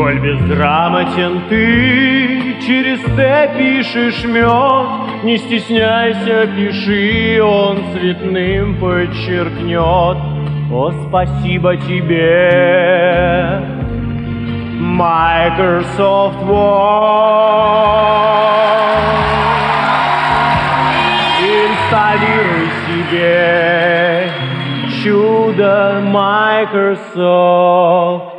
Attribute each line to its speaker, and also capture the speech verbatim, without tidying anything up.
Speaker 1: Коль безграмотен ты, через «Т» пишешь «мед», не стесняйся, пиши, он цветным подчеркнет. О, спасибо тебе, Microsoft Word. Инсталируй себе чудо Microsoft